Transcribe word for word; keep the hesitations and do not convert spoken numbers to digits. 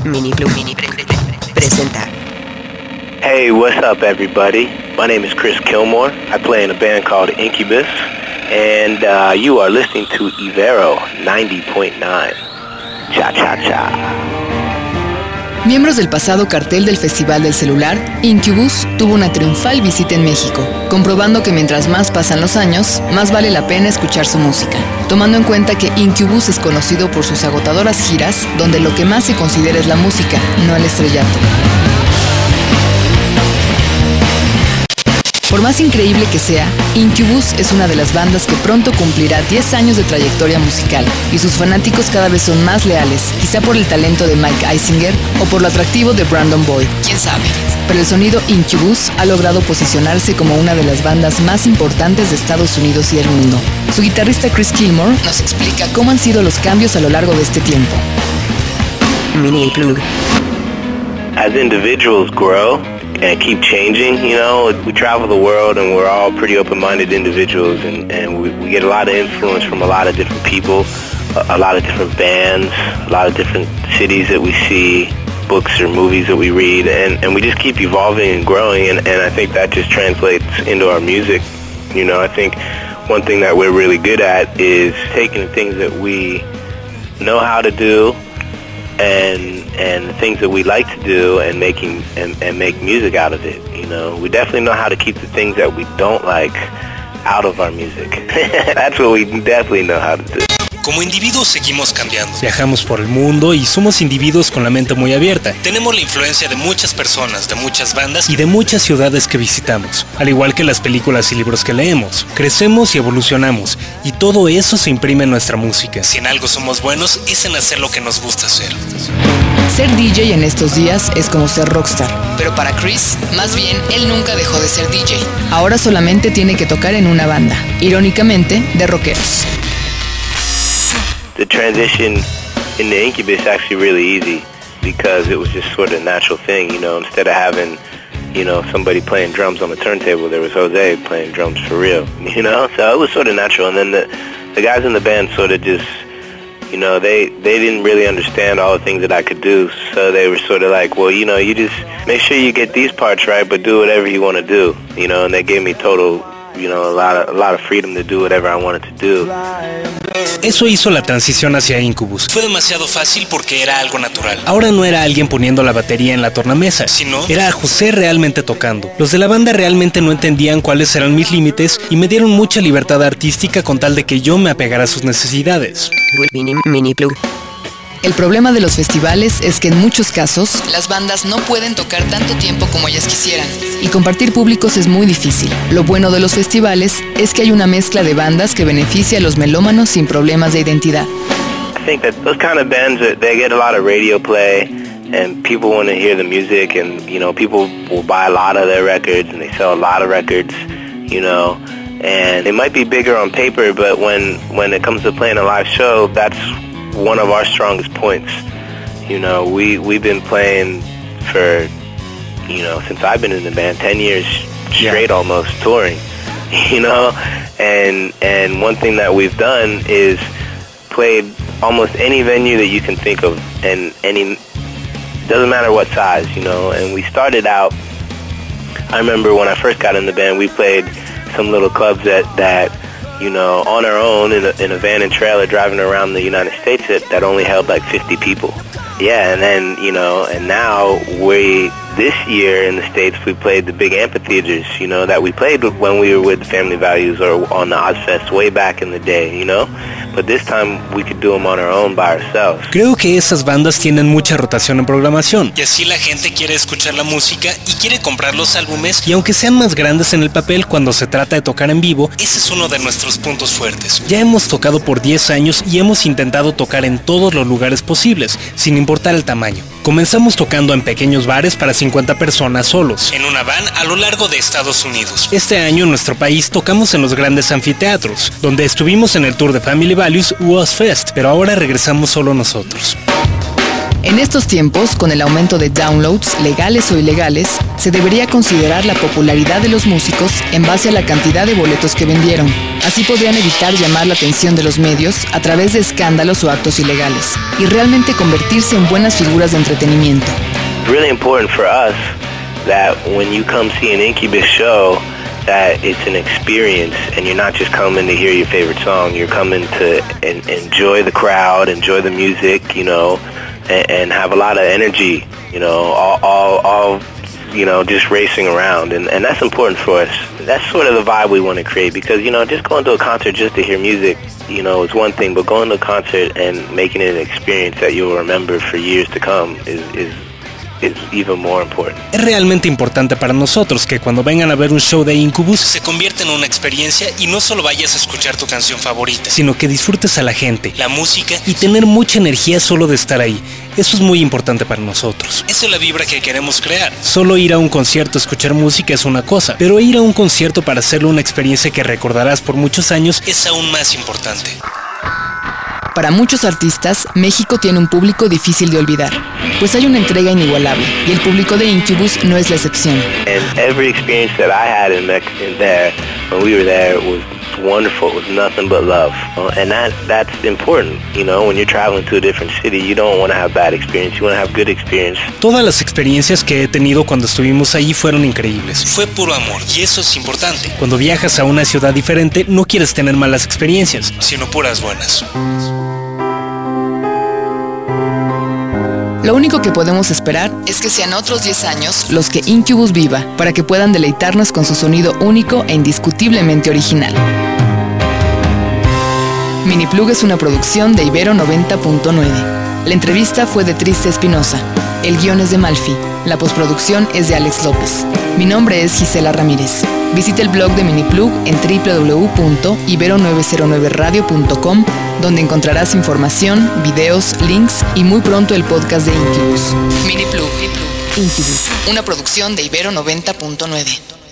Mini Blue Mini pre- pre- pre- presenta. Hey, what's up, everybody? My name is Chris Kilmore. I play in a band called Incubus, and uh, you are listening to Ibero ninety point nine. Cha cha cha. Miembros del pasado cartel del Festival del Celular, Incubus tuvo una triunfal visita en México, comprobando que mientras más pasan los años, más vale la pena escuchar su música, tomando en cuenta que Incubus es conocido por sus agotadoras giras, donde lo que más se considera es la música, no el estrellato. Por más increíble que sea, Incubus es una de las bandas que pronto cumplirá diez años de trayectoria musical, y sus fanáticos cada vez son más leales, quizá por el talento de Mike Eisinger o por lo atractivo de Brandon Boyd, quién sabe. Pero el sonido Incubus ha logrado posicionarse como una de las bandas más importantes de Estados Unidos y el mundo. Su guitarrista Chris Kilmore nos explica cómo han sido los cambios a lo largo de este tiempo. Mini Plug. As individuals grow and keep changing, you know, we travel the world and we're all pretty open-minded individuals, and, and we, we get a lot of influence from a lot of different people, a, a lot of different bands, a lot of different cities that we see, books or movies that we read, and, and we just keep evolving and growing, and, and I think that just translates into our music. You know, I think one thing that we're really good at is taking things that we know how to do and and things that we like to do and making and, and make music out of it. You know, we definitely know how to keep the things that we don't like out of our music. That's what we definitely know how to do. Como individuos seguimos cambiando. Viajamos por el mundo y somos individuos con la mente muy abierta. Tenemos la influencia de muchas personas, de muchas bandas y de muchas ciudades que visitamos. Al igual que las películas y libros que leemos. Crecemos y evolucionamos. Y todo eso se imprime en nuestra música. Si en algo somos buenos, es en hacer lo que nos gusta hacer. Ser D J en estos días es como ser rockstar. Pero para Chris, más bien, él nunca dejó de ser D J. Ahora solamente tiene que tocar en una banda. Irónicamente, de rockeros. The transition in the Incubus is actually really easy because it was just sort of a natural thing, you know. Instead of having, you know, somebody playing drums on the turntable, there was Jose playing drums for real, you know. So it was sort of natural, and then the the guys in the band sort of just, you know, they they didn't really understand all the things that I could do, so they were sort of like, well, you know, you just make sure you get these parts right, but do whatever you want to do, you know. And they gave me total, you know, a lot of a lot of freedom to do whatever I wanted to do. Eso hizo la transición hacia Incubus. Fue demasiado fácil porque era algo natural. Ahora no era alguien poniendo la batería en la tornamesa, sino era José realmente tocando. Los de la banda realmente no entendían cuáles eran mis límites y me dieron mucha libertad artística con tal de que yo me apegara a sus necesidades. Mini, mini Plug. El problema de los festivales es que en muchos casos las bandas no pueden tocar tanto tiempo como ellas quisieran, y compartir públicos es muy difícil. Lo bueno de los festivales es que hay una mezcla de bandas que beneficia a los melómanos sin problemas de identidad. I think that those kind of bands, they get a lot of radio play, and people want to hear the music, and you know, people will buy a lot of their records, and they sell a lot of records, you know, and it might be bigger on paper, but when when it comes to playing a live show, that's one of our strongest points. You know, we we've been playing for, you know, since I've been in the band, ten years straight, yeah. Almost touring, you know, and and one thing that we've done is played almost any venue that you can think of, and any, doesn't matter what size, you know. And we started out, I remember when I first got in the band, we played some little clubs that that you know, on our own in a, in a van and trailer driving around the United States that, that only held like fifty people. Yeah, and then, you know, and now we, this year in the States, we played the big amphitheaters, you know, that we played when we were with Family Values or on the Ozfest way back in the day, you know. But this time we could do them on our own by ourselves. Creo que esas bandas tienen mucha rotación en programación. Y así la gente quiere escuchar la música y quiere comprar los álbumes. Y aunque sean más grandes en el papel, cuando se trata de tocar en vivo, ese es uno de nuestros puntos fuertes. Ya hemos tocado por diez años y hemos intentado tocar en todos los lugares posibles, sin importar el tamaño. Comenzamos tocando en pequeños bares para cincuenta personas solos, en una van a lo largo de Estados Unidos. Este año en nuestro país tocamos en los grandes anfiteatros, donde estuvimos en el tour de Family Values u Ozfest, pero ahora regresamos solo nosotros. En estos tiempos, con el aumento de downloads, legales o ilegales, se debería considerar la popularidad de los músicos en base a la cantidad de boletos que vendieron. Así podrían evitar llamar la atención de los medios a través de escándalos o actos ilegales, y realmente convertirse en buenas figuras de entretenimiento. Really important for us that when you come see an Incubus show, that it's an experience and you're not just coming to hear your favorite song, you're coming to en- enjoy the crowd, enjoy the music, you know, and, and have a lot of energy, you know, all, all, all you know, just racing around, and, and that's important for us. That's sort of the vibe we want to create, because, you know, just going to a concert just to hear music, you know, is one thing, but going to a concert and making it an experience that you'll remember for years to come is, is is even more important. Es realmente importante para nosotros que cuando vengan a ver un show de Incubus se convierta en una experiencia y no solo vayas a escuchar tu canción favorita, sino que disfrutes a la gente, la música y tener mucha energía solo de estar ahí. Eso es muy importante para nosotros. Esa es la vibra que queremos crear. Solo ir a un concierto a escuchar música es una cosa, pero ir a un concierto para hacerlo una experiencia que recordarás por muchos años es aún más importante. Para muchos artistas, México tiene un público difícil de olvidar, pues hay una entrega inigualable, y el público de Incubus no es la excepción. And every experience that I had in, Mex- in there, when we were there, was wonderful. It was nothing but love. Uh, and that that's important, you know, when you're traveling to a different city, you don't want to have bad experience, you want to have good experience. Todas las experiencias que he tenido cuando estuvimos ahí fueron increíbles. Fue puro amor, y eso es importante. Cuando viajas a una ciudad diferente, no quieres tener malas experiencias, sino puras buenas. Lo único que podemos esperar es que sean otros diez años los que Incubus viva, para que puedan deleitarnos con su sonido único e indiscutiblemente original. Miniplug es una producción de Ibero noventa punto nueve. La entrevista fue de Triste Espinosa. El guión es de Malfi. La postproducción es de Alex López. Mi nombre es Gisela Ramírez. Visita el blog de Miniplug en doble u doble u doble u punto ibero nueve cero nueve radio punto com, donde encontrarás información, videos, links y muy pronto el podcast de Incubus. Miniplug, Incubus, una producción de Ibero noventa punto nueve.